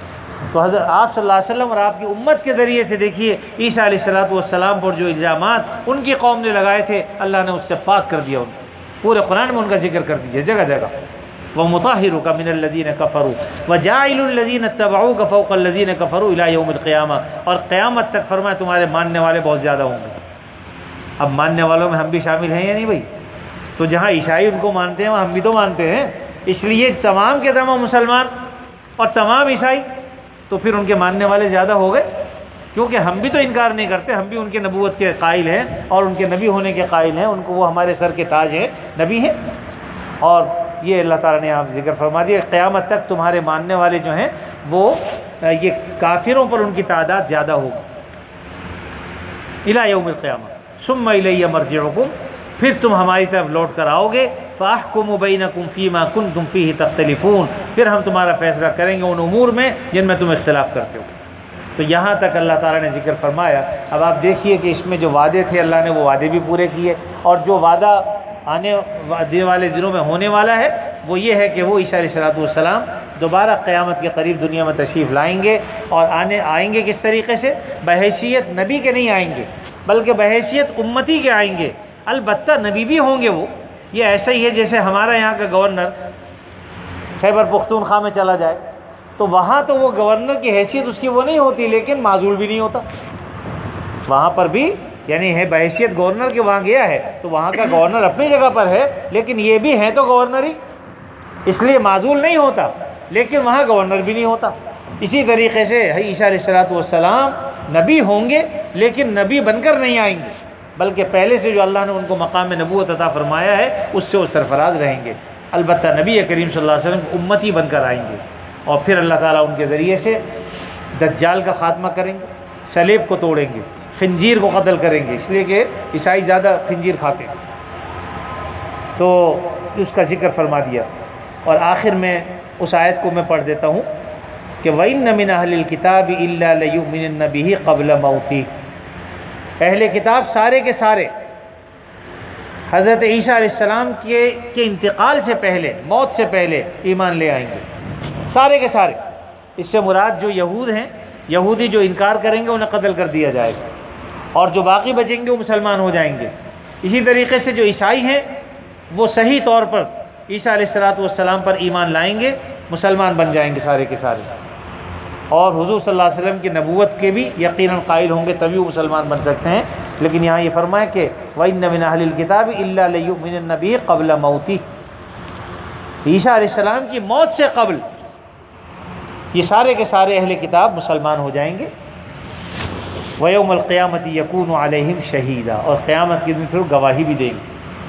A: تو حضرت آپ صلی اللہ علیہ وسلم اور آپ کی امت کے ذریعے سے دیکھیے عیسیٰ علیہ الصلوۃ والسلام پر جو الزامات ان کی قوم نے لگائے تھے اللہ نے اس سے پاک کر دیا، ان پورے قرآن میں ان کا ذکر کر دیا جگہ جگہ. وَمُطَهِّرُكَ مِنَ الَّذِينَ كَفَرُوا وَجَاعِلُ الَّذِينَ اتَّبَعُوكَ فَوْقَ الَّذِينَ كَفَرُوا إِلَى يَوْمِ الْقِيَامَةِ، اور قیامت تک فرمایا تمہارے ماننے والے بہت زیادہ ہوں گے. اب ماننے والوں میں ہم بھی شامل ہیں یا نہیں بھائی؟ تو جہاں عیسائی ان کو مانتے ہیں وہاں ہم بھی تو مانتے ہیں، اس لیے تمام کے تمام مسلمان اور تمام عیسائی تو پھر ان کے ماننے والے زیادہ ہو گئے، کیونکہ ہم بھی تو انکار نہیں کرتے، ہم بھی ان کے نبوت کے قائل ہیں اور ان کے نبی ہونے کے قائل ہیں، ان کو وہ ہمارے سر کے تاج ہیں، نبی ہیں. اور یہ اللہ تعالیٰ نے آپ ذکر فرما دیا قیامت تک تمہارے ماننے والے جو ہیں وہ یہ کافروں پر ان کی تعداد زیادہ ہوگی. الی یوم القیامہ ثم الی مرجعکم، پھر تم ہماری طرف لوٹ کر آؤ گے. فاحکم بینکم فیما کنتم فیہ تختلفون، پھر ہم تمہارا فیصلہ کریں گے ان امور میں جن میں تم اختلاف کرتے ہو. تو یہاں تک اللہ تعالیٰ نے ذکر فرمایا. اب آپ دیکھیے کہ اس میں جو وعدے تھے اللہ نے وہ وعدے بھی پورے کیے، اور جو وعدہ آنے والے دنوں میں ہونے والا ہے وہ یہ ہے کہ وہ عیسیٰ علیہ الصلوۃ والسلام دوبارہ قیامت کے قریب دنیا میں تشریف لائیں گے. اور آنے آئیں گے کس طریقے سے؟ بحیثیت نبی کے نہیں آئیں گے بلکہ بحیثیت امتی کے آئیں گے. البتہ نبی بھی ہوں گے وہ. یہ ایسا ہی ہے جیسے ہمارا یہاں کا گورنر خیبر پختونخوا میں چلا جائے تو وہاں تو وہ گورنر کی حیثیت اس کی وہ نہیں ہوتی، لیکن معزول بھی نہیں ہوتا. وہاں پر بھی یعنی ہے بحیثیت گورنر کے وہاں گیا ہے تو وہاں کا گورنر اپنی جگہ پر ہے، لیکن یہ بھی ہے تو گورنر ہی، اس لیے معزول نہیں ہوتا، لیکن وہاں گورنر بھی نہیں ہوتا. اسی طریقے سے عیسیٰ علیہ الصلوۃ والسلام نبی ہوں گے لیکن نبی بن کر نہیں آئیں گے، بلکہ پہلے سے جو اللہ نے ان کو مقام نبوت عطا فرمایا ہے اس سے وہ سرفراز رہیں گے. البتہ نبی کریم صلی اللہ علیہ وسلم امتی بن کر آئیں گے، اور پھر اللہ تعالیٰ ان کے ذریعے سے دجال کا خاتمہ کریں گے، صلیب کو توڑیں گے، خنزیر کو قتل کریں گے، اس لیے کہ عیسائی زیادہ خنزیر کھاتے ہیں. تو اس کا ذکر فرما دیا. اور آخر میں اس آیت کو میں پڑھ دیتا ہوں کہ وَإِنَّ مِنْ أَهْلِ الْكِتَابِ إِلَّا لَيُؤْمِنَنَّ بِهِ قَبْلَ مَوْتِهِ، اہل کتاب سارے کے سارے حضرت عیسیٰ علیہ السلام کے کے انتقال سے پہلے، موت سے پہلے ایمان لے آئیں گے، سارے کے سارے. اس سے مراد جو یہود ہیں، یہودی جو انکار کریں گے انہیں قتل کر دیا جائے گا، اور جو باقی بچیں گے وہ مسلمان ہو جائیں گے. اسی طریقے سے جو عیسائی ہیں وہ صحیح طور پر عیسیٰ علیہ الصلوۃ والسلام پر ایمان لائیں گے، مسلمان بن جائیں گے سارے کے سارے، اور حضور صلی اللہ علیہ وسلم کی نبوت کے بھی یقیناً قائل ہوں گے، تبھی وہ مسلمان بن سکتے ہیں. لیکن یہاں یہ فرمایا کہ وَإِنَّ مِنْ أَهْلِ الْكِتَابِ إِلَّا لَيُؤْمِنَنَّ بِهِ قَبْلَ مَوْتِهِ، عیسیٰ علیہ السلام کی موت سے قبل یہ سارے کے سارے اہل کتاب مسلمان ہو جائیں گے. وَيَوْمَ الْقِيَامَةِ يَكُونُ عَلَيْهِمْ شَهِيدًا، اور قیامت کے دن پھر گواہی بھی دیں گے.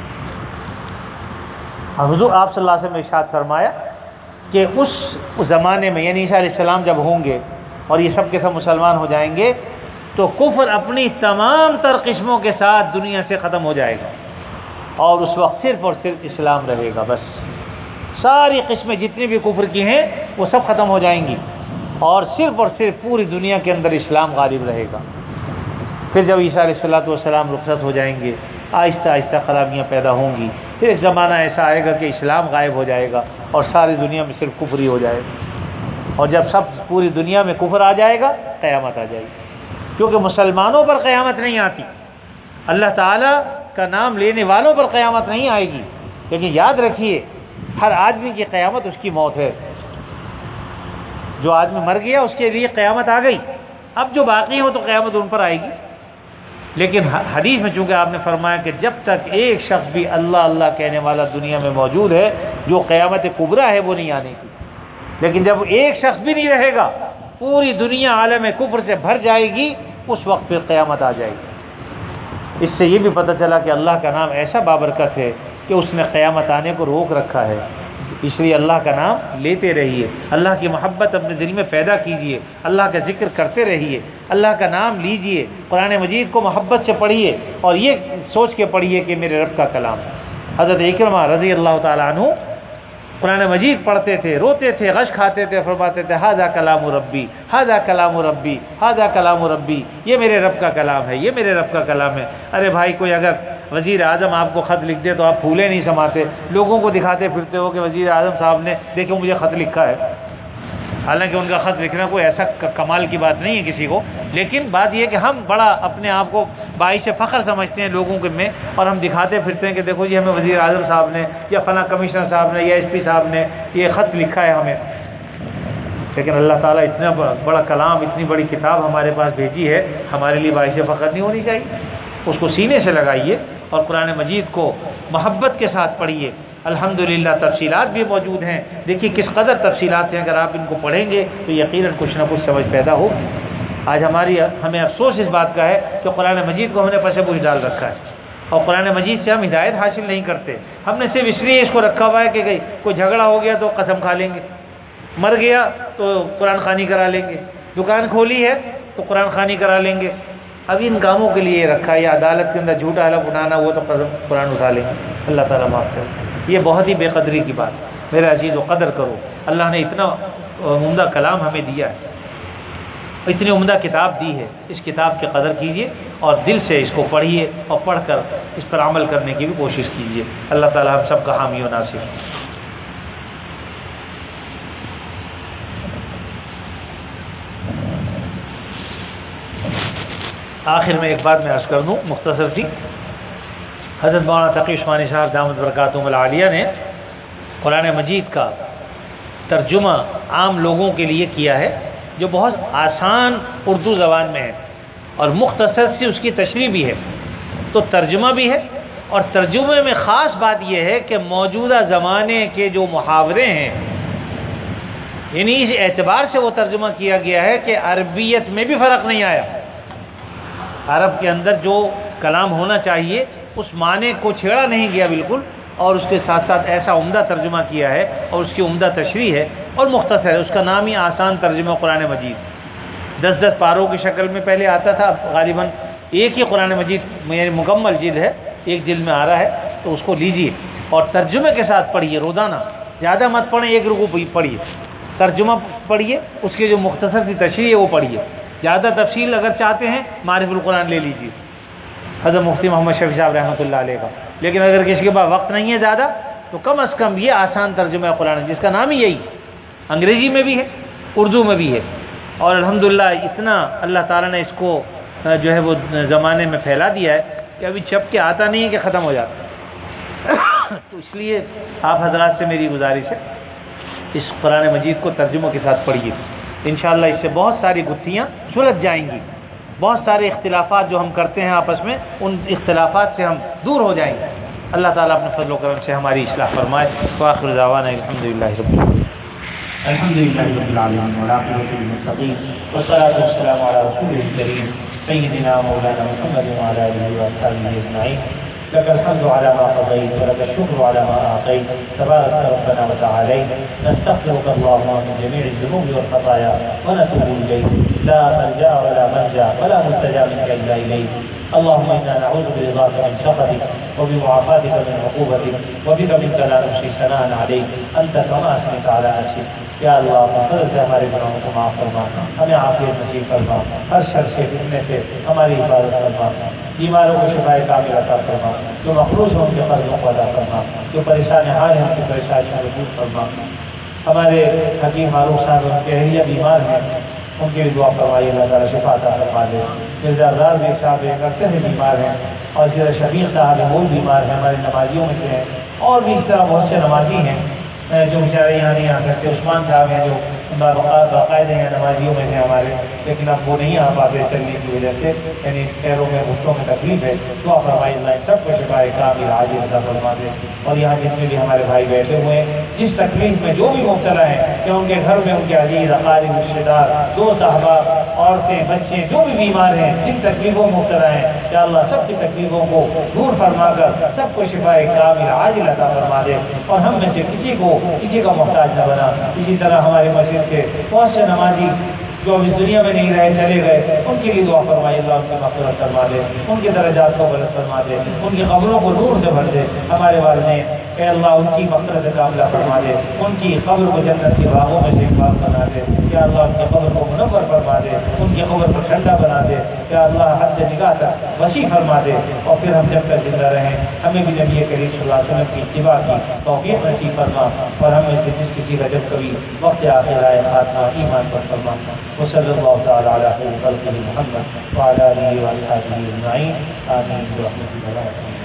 A: حضور آپ صلی اللہ علیہ وسلم نے ارشاد فرمایا کہ اس زمانے میں یعنی عیسیٰ علیہ السلام جب ہوں گے اور یہ سب کے سب مسلمان ہو جائیں گے تو کفر اپنی تمام تر قسموں کے ساتھ دنیا سے ختم ہو جائے گا، اور اس وقت صرف اور صرف اسلام رہے گا. بس ساری قسمیں جتنی بھی کفر کی ہیں وہ سب ختم ہو جائیں گی، اور صرف اور صرف پوری دنیا کے اندر اسلام غالب رہے گا. پھر جب عیسیٰ علیہ الصلوۃ والسلام رخصت ہو جائیں گے آہستہ آہستہ خرابیاں پیدا ہوں گی. پھر ایک زمانہ ایسا آئے گا کہ اسلام غائب ہو جائے گا اور ساری دنیا میں صرف کفر ہی ہو جائے گا، اور جب سب پوری دنیا میں کفر آ جائے گا قیامت آ جائے گی. کیونکہ مسلمانوں پر قیامت نہیں آتی، اللہ تعالیٰ کا نام لینے والوں پر قیامت نہیں آئے گی. لیکن یاد رکھیے ہر آدمی کی قیامت اس کی موت ہے. جو آدمی مر گیا اس کے لیے قیامت آ گئی، اب جو باقی ہو تو قیامت ان پر آئے گی. لیکن حدیث میں چونکہ آپ نے فرمایا کہ جب تک ایک شخص بھی اللہ اللہ کہنے والا دنیا میں موجود ہے جو قیامت کبریٰ ہے وہ نہیں آنے کی. لیکن جب ایک شخص بھی نہیں رہے گا پوری دنیا عالم کفر سے بھر جائے گی، اس وقت پھر قیامت آ جائے گی. اس سے یہ بھی پتہ چلا کہ اللہ کا نام ایسا بابرکت ہے کہ اس نے قیامت آنے کو روک رکھا ہے. اس لیے اللہ کا نام لیتے رہیے، اللہ کی محبت اپنے دل میں پیدا کیجیے، اللہ کا ذکر کرتے رہیے، اللہ کا نام لیجیے، قرآن مجید کو محبت سے پڑھیے اور یہ سوچ کے پڑھیے کہ میرے رب کا کلام ہے. حضرت اکرمہ رضی اللہ تعالیٰ عنہ قرآن مجید پڑھتے تھے، روتے تھے، غش کھاتے تھے، فرماتے تھے ھذا کلام ربی، ھذا کلام ربی، ھذا کلام ربی، یہ میرے رب کا کلام ہے، یہ میرے رب کا کلام ہے. ارے بھائی کوئی اگر وزیر اعظم آپ کو خط لکھ دے تو آپ پھولے نہیں سماتے، لوگوں کو دکھاتے پھرتے ہو کہ وزیر اعظم صاحب نے دیکھو مجھے خط لکھا ہے. حالانکہ ان کا خط لکھنا کوئی ایسا کمال کی بات نہیں ہے کسی کو، لیکن بات یہ ہے کہ ہم بڑا اپنے آپ کو باعث فخر سمجھتے ہیں لوگوں کے میں، اور ہم دکھاتے پھرتے ہیں کہ دیکھو جی ہمیں وزیر اعظم صاحب نے یا فلاں کمشنر صاحب نے یا ایس پی صاحب نے یہ خط لکھا ہے ہمیں. لیکن اللہ تعالیٰ اتنا بڑا کلام، اتنی بڑی کتاب ہمارے پاس بھیجی ہے، ہمارے لیے باعث فخر نہیں ہونی چاہیے؟ اس کو سینے سے لگائیے اور قرآن مجید کو محبت کے ساتھ پڑھیے. الحمدللہ تفصیلات بھی موجود ہیں، دیکھیے کس قدر تفصیلات ہیں، اگر آپ ان کو پڑھیں گے تو یقیناً کچھ نہ کچھ سمجھ پیدا ہو. آج ہماری ہمیں افسوس اس بات کا ہے کہ قرآن مجید کو ہم نے پس پوش ڈال رکھا ہے، اور قرآن مجید سے ہم ہدایت حاصل نہیں کرتے. ہم نے صرف اس لیے اس کو رکھا ہوا ہے کہ کوئی جھگڑا ہو گیا تو قسم کھا لیں گے، مر گیا تو قرآن خوانی کرا لیں گے، دکان کھولی ہے تو قرآن خوانی کرا لیں گے. اب ان کاموں کے لیے رکھا ہے، یا عدالت کے اندر جھوٹا حلف اٹھانا ہوا تو قرآن اٹھا لیں گے. اللہ تعالیٰ معاف کرے. یہ بہت ہی بے قدری کی بات. میرے عزیز و قدر کرو، اللہ نے اتنا عمدہ کلام ہمیں دیا ہے، اتنی عمدہ کتاب دی ہے، اس کتاب کی قدر کیجیے اور دل سے اس کو پڑھیے اور پڑھ کر اس پر عمل کرنے کی بھی کوشش کیجیے. اللہ تعالیٰ ہم سب کا حامی و ناصر. آخر میں ایک بات میں عرض کر دوں مختصر سی. حضرت مولانا تقی عثمانی صاحب دامت برکاتہم العالیہ نے قرآن مجید کا ترجمہ عام لوگوں کے لیے کیا ہے، جو بہت آسان اردو زبان میں ہے اور مختصر سی اس کی تشریح بھی ہے. تو ترجمہ بھی ہے، اور ترجمے میں خاص بات یہ ہے کہ موجودہ زمانے کے جو محاورے ہیں، یعنی اس اعتبار سے وہ ترجمہ کیا گیا ہے کہ عربیت میں بھی فرق نہیں آیا. عرب کے اندر جو کلام ہونا چاہیے اس معنی کو چھیڑا نہیں گیا بالکل، اور اس کے ساتھ ساتھ ایسا عمدہ ترجمہ کیا ہے اور اس کی عمدہ تشریح ہے اور مختصر ہے. اس کا نام ہی آسان ترجمہ قرآن مجید. دس دس پاروں کی شکل میں پہلے آتا تھا، اب غالباً ایک ہی قرآن مجید یعنی مکمل جلد ہے، ایک جلد میں آ رہا ہے. تو اس کو لیجیے اور ترجمے کے ساتھ پڑھیے روزانہ. زیادہ مت پڑھیں، ایک رکوع پڑھیے، ترجمہ پڑھیے، اس کی جو مختصر سی تشریح ہے وہ پڑھیے. زیادہ تفصیل اگر چاہتے ہیں معرف القرآن لے لیجیے حضرت مفتی محمد شفیع صاحب رحمۃ اللہ علیہ کا. لیکن اگر کسی کے پاس وقت نہیں ہے زیادہ تو کم از کم یہ آسان ترجمہ قرآن جس کا نام ہی یہی، انگریزی میں بھی ہے، اردو میں بھی ہے. اور الحمدللہ اتنا اللہ تعالیٰ نے اس کو جو ہے وہ زمانے میں پھیلا دیا ہے کہ ابھی چھپ کے آتا نہیں ہے کہ ختم ہو جاتا. تو اس لیے آپ حضرات سے میری گزارش ہے اس قرآن مجید کو ترجموں کے ساتھ پڑھیے. انشاءاللہ اس سے بہت ساری گتھیاں سلجھ جائیں گی. بہت سارے اختلافات جو ہم کرتے ہیں آپس میں، ان اختلافات سے ہم دور ہو جائیں گے. اللہ تعالیٰ اپنے فضل و کرم سے ہماری اصلاح فرمائے. وآخر دعوانا الحمدللہ رب العالمین.
B: الحمدللہ رب العالمین والعاقبۃ للمتقین والصلاۃ والسلام علی رسولہ الکریم سیدنا مولانا محمد وعلی آلہ وصحبہ اجمعین. لك الحمد على ما قضيت ولك الشكر على ما أعطيت تبارك ربنا وتعاليت. نستغفرك اللهم من جميع الذنوب والخطايا ونتوب إليك. لا ملجأ ولا منجا ولا ملتجأ منك إلا إليك. اللهم إنا نعوذ برضاك من سخطك وبمعافاتك من عقوبتك وبك منك لا نحصي ثناء عليك أنت كما أثنيت على نفسك. یا اللہ اپنے فضل سے ہمارے گناہوں کو معاف فرما، ہمیں عافیت نصیب فرما، ہر شر سے فتنے سے ہماری حفاظت فرما، بیماروں کو شفا کامل عطا فرما، جو مخلوص ہیں ان کے قرضوں کو ادا فرما، جو پریشان حال ہیں ان کی پریشانیوں کو دور فرما. ہمارے حکیم معروف صاحب ان کے اہلیہ بیمار ہیں، ان کے دعا فرمائیے اللہ تعالیٰ شفا عطا فرما دے. مرزا ازار بھی صاحب ایک عرصے سے بیمار ہیں، اور سیدھا شفیق صاحب ہیں وہ بیمار ہیں، ہمارے نمازیوں میں سے ہیں، اور بھی اس طرح بہت سے نمازی ہیں جو بیچارے یہاں نہیں آ سکتے. عثمان صاحب ہیں جو باقاعدہ ہیں نمازیوں میں سے ہمارے، لیکن اب وہ نہیں آ پاتے چلنے کی وجہ سے، یعنی پیروں میں گھٹنوں میں تکلیف ہے. دعا فرمائے اللہ سب کو شفائے کامل عاجل عطا فرما دے. اور یہاں جتنے بھی ہمارے بھائی بیٹھے ہوئے ہیں جس تکلیف میں جو بھی مبتلا ہیں، کہ ان کے گھر میں ان کے عزیز اقارب رشتے دار دوست احباب عورتیں بچے جو بھی بیمار ہیں جن تکلیفوں میں مبتلا ہیں، یا اللہ سب کی تکلیفوں کو دور فرما کر سب کو شفائے کامل عاجل عطا فرما دے. اور ہم میں سے کسی کو کسی کا محتاج نہ بنا. اسی طرح ہمارے مسجد کے بہت سے نمازی جو اس دنیا میں نہیں رہے چلے گئے، ان کے لیے دعا فرمائے اللہ ان کی مغفرت فرما دے، ان کے درجات کو بلند فرما دے، ان کی قبروں کو نور سے بھر دے. ہمارے والدین اے اللہ ان کی مغفرت کاملہ فرما دے، ان کی قبر کو جنت کے باغوں میں سے ایک باغ بنا دے، یا اللہ ان کی قبر کو منور فرما دے، ان کی قبر کو ٹھنڈا بنا دے، یا اللہ حد نگاہ تک وسیع فرما دے، اور پھر ہم جب تک زندہ رہیں ہمیں بھی نبی کریم صلی اللہ علیہ وسلم کی اتباع کی توفیق نصیب فرما، اور ہمیں سے جس کسی کا جب کبھی وقت آخر آئے خاتمہ ایمان پر فرما۔ وصلی اللہ تعالی علی خیر خلقہ محمد وعلی آلہ وصحبہ اجمعین، آمین برحمتک یا رب۔